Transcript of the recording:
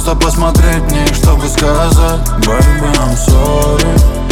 Просто посмотреть мне, чтобы сказать: Baby, I'm sorry.